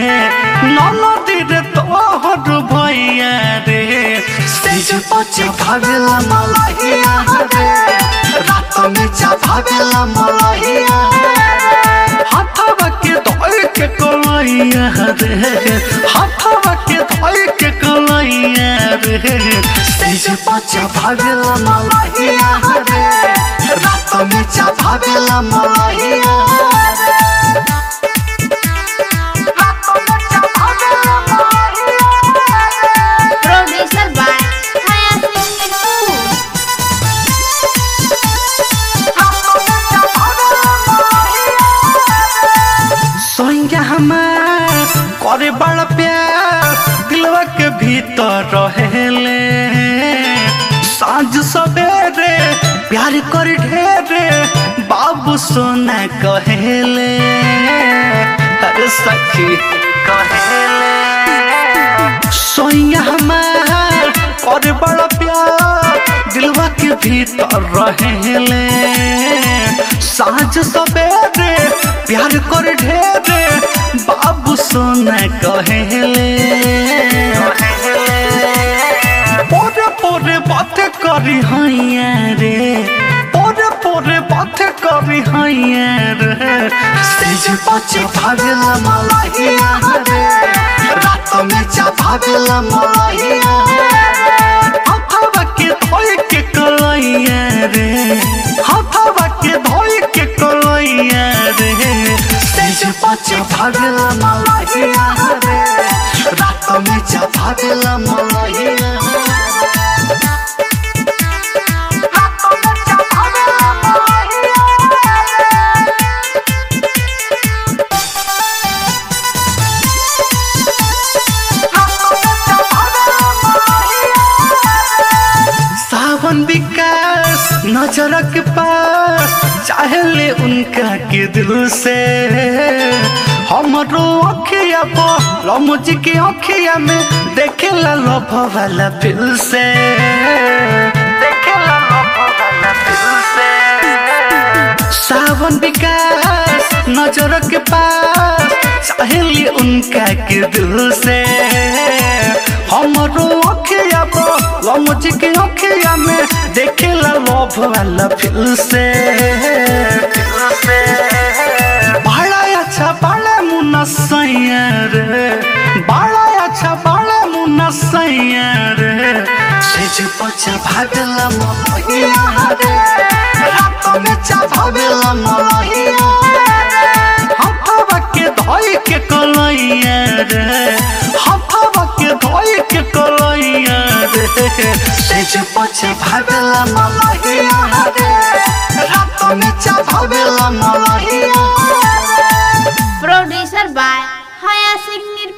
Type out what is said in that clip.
ननदीर तोहर भैया रे सेज पचे भावेला मलहिया रे रात में जा भावेला मलहिया हाथवा के धोई के कलैया रे हाथवा के धोई के कलैया रे सेज पचे भावेला मलहिया रे रात में जा भावेला मलहिया करे बड़ा प्यार दिलवा के भीतर रहेले साँझ सवेरे प्यार कर ढेरे बाबू सोना कहेले अरे सखी कहेले सोइया हमार करे बड़ा प्यार दिलवा के भीतर रहेले साँझ सवेरे प्यार कर ढेरे बाबू सोना कहेले पोरे पोरे बात करी हैया रे पोरे पोरे बात करी हैया रे सेज पचे भावेला मलहिया रे रात में जा भावेला मलहिया हाथवा के धोई के कलैया रे हाथवा के धोई के कलैया रे सेज पचे भावेला मलहिया रे रात में जा भावेला मलहिया सावन विकास नजर के पास चाहे ले उनका के दिल से हमरो अखिया रमुजी के अखिया में देखेला लभ वाला दिल से देखेला लभ वाला दिल से सावन विकास नजर के पास चाहे ले उनका के दिल से हमरो अखिया रमुजी के अखिया में देखेला लभ वाला दिल से बड़ा अच्छा बड़ा मुन्ना सैया रे बड़ा अच्छा बड़ा मुन्ना सैया रे सेज पचे भावेला मलहिया रे रात में जा भावेला मलहिया हाथवा के धोई के कलैया रे हाथवा के धोई के कलैया रे सेज पचे भावेला मलहिया रे रात में जा भावेला Malhiya Producer by Haya Singh